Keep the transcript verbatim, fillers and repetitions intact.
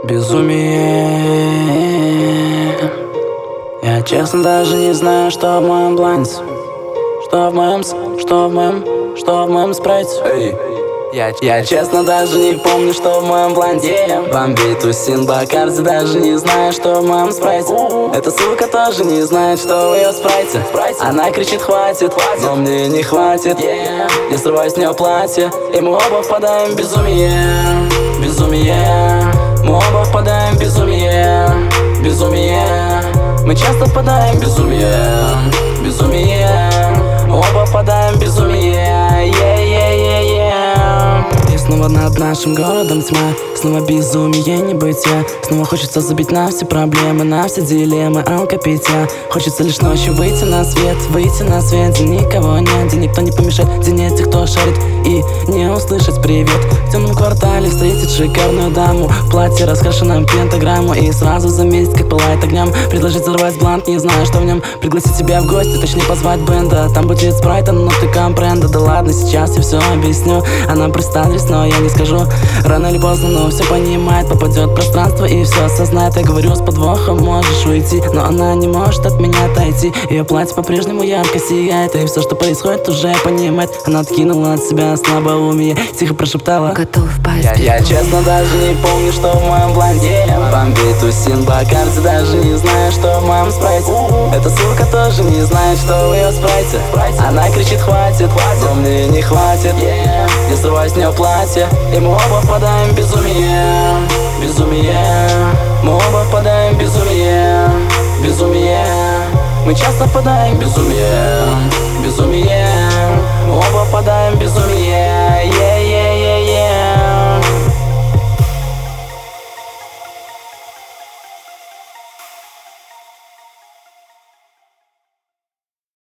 Безумие. Я честно даже не знаю, что в моем бланте, что в моем, что в моем, что в моем спрайте. Эй. Я, я честно даже не помню, что в моем бланте. Бомбей, тусин, Бакарди, даже не знаю, что в моем спрайте. Эта сука тоже не знает, что в ее спрайте. Она кричит хватит, но мне не хватит. Я срываю с нее платье, и мы оба впадаем в безумие. Безумие. Мы оба впадаем в безумие. Безумие. Мы часто впадаем в безумие. Безумие. Мы оба впадаем в безумие. И снова над нашим городом тьма, снова безумие небытия. Снова хочется забить на все проблемы, на все дилеммы алкопития. Хочется лишь ночью выйти на свет, выйти на свет, где никого нет, где никто не помешает, где нет тех, кто шарит, и не услышать привет. В темном квартале встретить шикарную даму в платье, раскрашенном пентаграмму, и сразу заметить, как пылает огнем. Предложить взорвать блант, не знаю, что в нем. Пригласить тебя в гости, точнее позвать бенда. Там будет спрайта, но ты компренда. Да ладно, сейчас я все объясню. Она просто адрес, но я не скажу. Рано или поздно, но все понимает. Попадет в пространство и все осознает. Я говорю с подвохом, можешь уйти, но она не может от меня отойти. Ее платье по-прежнему ярко сияет, и все, что происходит, уже понимает. Она откинула от себя слабоумие, тихо прошептала: готов пасть. Я, я честно даже не помню, что в моем бланте. Бомбей, тусин, Бакарди, даже не знаю, что в моем спрайте. Эта сука тоже не знает, что в ее спрайте. Она кричит хватит, но мне не хватит. Я срываю с нее платье, и мы оба впадаем в безумие. Безумие. Мы оба впадаем в безумие. Безумие. Мы часто впадаем в безумие. Безумие. Мы оба впадаем в безумие.